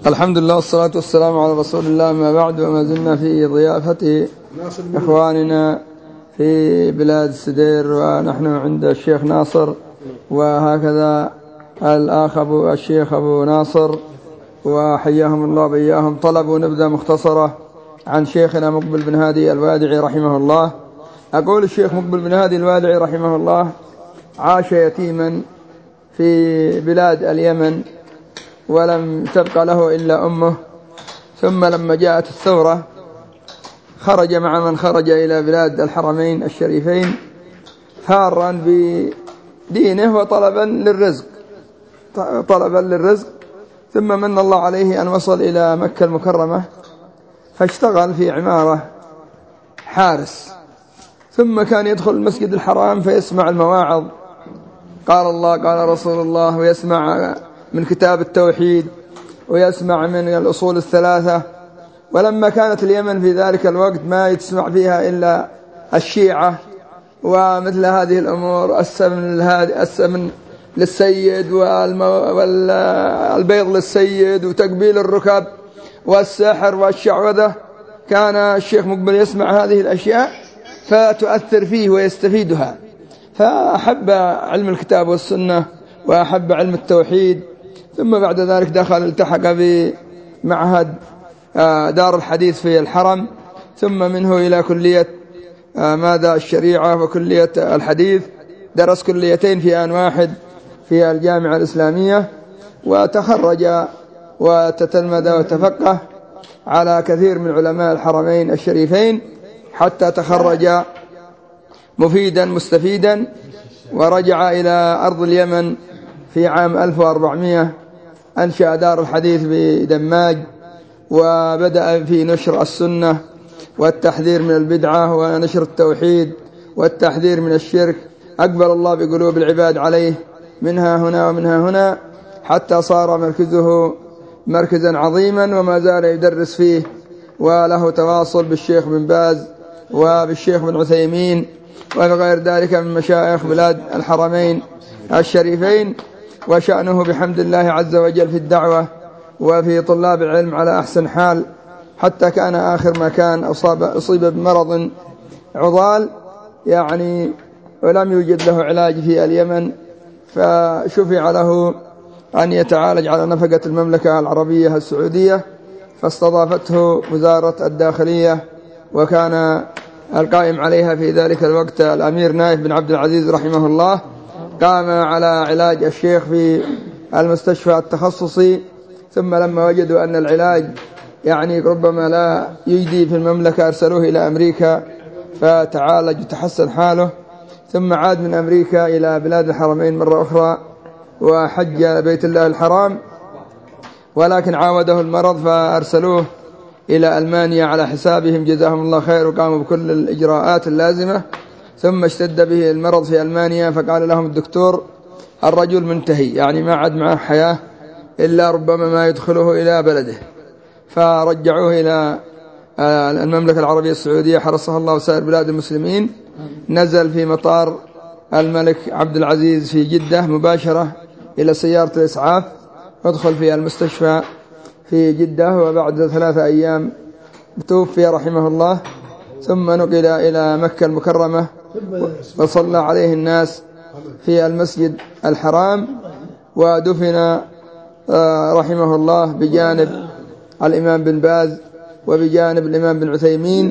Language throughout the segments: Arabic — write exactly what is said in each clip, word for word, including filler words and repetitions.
الحمد لله والصلاة والسلام على رسول الله، ما بعد، وما زلنا في ضيافة إخواننا في بلاد السدير، ونحن عند الشيخ ناصر، وهكذا الأخ أبو الشيخ أبو ناصر، وحياهم الله بإياهم. طلبوا نبذة مختصرة عن شيخنا مقبل بن هادي الوادعي رحمه الله. أقول الشيخ مقبل بن هادي الوادعي رحمه الله عاش يتيما في بلاد اليمن، ولم تبقى له إلا أمه، ثم لما جاءت الثورة خرج مع من خرج إلى بلاد الحرمين الشريفين فارا بدينه وطلبا للرزق طلبا للرزق ثم من الله عليه أن وصل إلى مكة المكرمة، فاشتغل في عمارة حارس، ثم كان يدخل المسجد الحرام فيسمع المواعظ، قال الله قال رسول الله، ويسمع من كتاب التوحيد، ويسمع من الأصول الثلاثة. ولما كانت اليمن في ذلك الوقت ما يتسمع فيها إلا الشيعة ومثل هذه الأمور، السمن, السمن للسيد والبيض للسيد وتقبيل الركب والسحر والشعوذة، كان الشيخ مقبل يسمع هذه الأشياء فتؤثر فيه ويستفيدها، فأحب علم الكتاب والسنة وأحب علم التوحيد. ثم بعد ذلك دخل التحق بمعهد دار الحديث في الحرم، ثم منه إلى كلية ماذا الشريعة وكلية الحديث، درس كليتين في آن واحد في الجامعة الإسلامية، وتخرج وتتلمذ وتفقه على كثير من علماء الحرمين الشريفين حتى تخرج مفيدا مستفيدا، ورجع إلى أرض اليمن في عام ألف وأربعمائة، أنشأ دار الحديث بدماج، وبدأ في نشر السنة والتحذير من البدعة ونشر التوحيد والتحذير من الشرك. أقبل الله بقلوب العباد عليه منها هنا ومنها هنا، حتى صار مركزه مركزا عظيما، وما زال يدرس فيه، وله تواصل بالشيخ بن باز وبالشيخ بن عثيمين وغير ذلك من مشايخ بلاد الحرمين الشريفين، وشأنه بحمد الله عز وجل في الدعوة وفي طلاب العلم على أحسن حال، حتى كان آخر ما كان أصاب أصيب بمرض عضال يعني، ولم يوجد له علاج في اليمن، فشفع له أن يتعالج على نفقة المملكة العربية السعودية، فاستضافته وزارة الداخلية، وكان القائم عليها في ذلك الوقت الأمير نايف بن عبد العزيز رحمه الله، قام على علاج الشيخ في المستشفى التخصصي. ثم لما وجدوا أن العلاج يعني ربما لا يجدي في المملكة أرسلوه إلى أمريكا، فتعالج وتحسن حاله، ثم عاد من أمريكا إلى بلاد الحرمين مرة أخرى وحج بيت الله الحرام، ولكن عاوده المرض فأرسلوه إلى ألمانيا على حسابهم جزاهم الله خير، وقاموا بكل الإجراءات اللازمة. ثم اشتد به المرض في ألمانيا، فقال لهم الدكتور الرجل منتهي، يعني ما عاد معه حياة إلا ربما ما يدخله إلى بلده، فرجعوه إلى المملكة العربية السعودية حرسها الله وسائر بلاد المسلمين. نزل في مطار الملك عبد العزيز في جدة مباشرة إلى سيارة الإسعاف، ادخل في المستشفى في جدة، وبعد ثلاثة أيام توفي رحمه الله. ثم نقل إلى مكة المكرمة وصلى عليه الناس في المسجد الحرام، ودفن رحمه الله بجانب الإمام بن باز وبجانب الإمام بن عثيمين،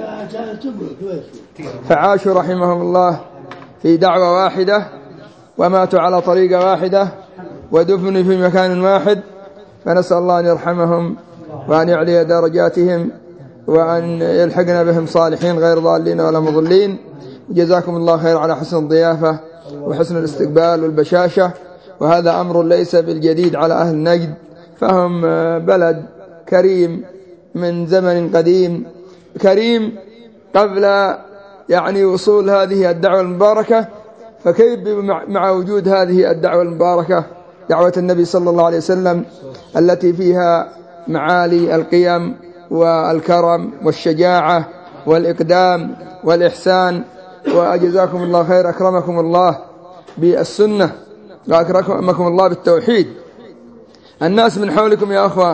فعاشوا رحمهم الله في دعوة واحدة، وماتوا على طريقة واحدة، ودفنوا في مكان واحد، فنسأل الله أن يرحمهم وأن يعلي درجاتهم وأن يلحقنا بهم صالحين غير ضالين ولا مضلين. جزاكم الله خير على حسن الضيافة وحسن الاستقبال والبشاشة، وهذا أمر ليس بالجديد على أهل نجد، فهم بلد كريم من زمن قديم، كريم قبل يعني وصول هذه الدعوة المباركة، فكيف مع وجود هذه الدعوة المباركة دعوة النبي صلى الله عليه وسلم التي فيها معالي القيم والكرم والشجاعة والإقدام والإحسان. وأجزاكم الله خير، أكرمكم الله بالسنة وأكرمكم الله بالتوحيد. الناس من حولكم يا أخوة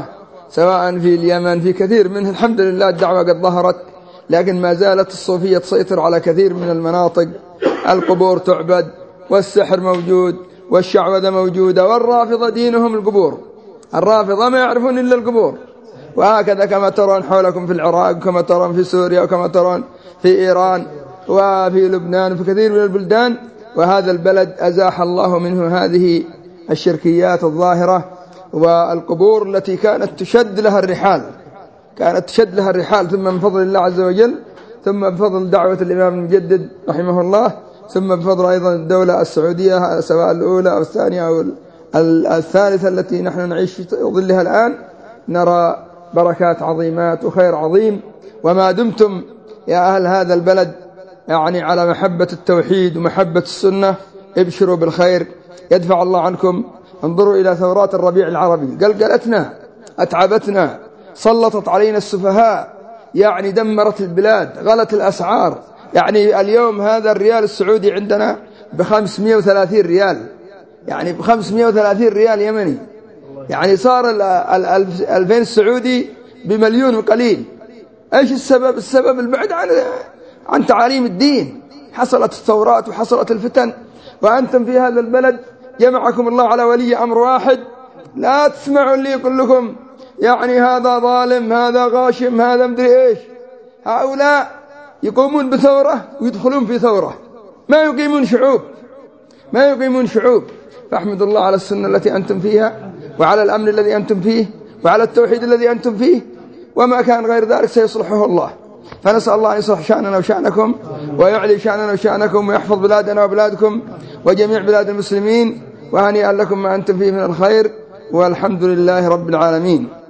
سواء في اليمن في كثير منه الحمد لله الدعوة قد ظهرت، لكن ما زالت الصوفية تسيطر على كثير من المناطق. القبور تعبد والسحر موجود والشعوذة موجودة، والرافضة دينهم القبور. الرافضة ما يعرفون إلا القبور. وهكذا كما ترون حولكم في العراق، وكما ترون في سوريا، وكما ترون في إيران وفي لبنان وفي كثير من البلدان. وهذا البلد أزاح الله منه هذه الشركيات الظاهرة والقبور التي كانت تشد لها الرحال كانت تشد لها الرحال ثم من فضل الله عز وجل، ثم بفضل دعوة الإمام المجدد رحمه الله، ثم بفضل أيضا الدولة السعودية سواء الأولى أو الثانية أو الثالثة التي نحن نعيش في ظلها الآن، نرى بركات عظيمات وخير عظيم. وما دمتم يا أهل هذا البلد يعني على محبة التوحيد ومحبة السنة، ابشروا بالخير يدفع الله عنكم. انظروا إلى ثورات الربيع العربي، قلقلتنا، أتعبتنا، سلطت علينا السفهاء، يعني دمرت البلاد، غلت الأسعار. يعني اليوم هذا الريال السعودي عندنا بخمسمائة وثلاثين ريال، يعني بخمسمائة وثلاثين ريال يمني، يعني صار الألفين السعودي بمليون وقليل. ايش السبب؟ السبب البعد عن عن تعاليم الدين. حصلت الثورات وحصلت الفتن، وأنتم في هذا البلد جمعكم الله على ولي أمر واحد. لا تسمعوا اللي يقول لكم يعني هذا ظالم، هذا غاشم، هذا مدري ايش. هؤلاء يقومون بثورة ويدخلون في ثورة، ما يقيمون شعوب ما يقيمون شعوب. فاحمدوا الله على السنة التي أنتم فيها، وعلى الأمن الذي أنتم فيه، وعلى التوحيد الذي أنتم فيه، وما كان غير ذلك سيصلحه الله. فنسأل الله أن يصلح شأننا وشأنكم، ويعلي شأننا وشأنكم، ويحفظ بلادنا وبلادكم وجميع بلاد المسلمين. وهنيئا لكم ما أنتم فيه من الخير، والحمد لله رب العالمين.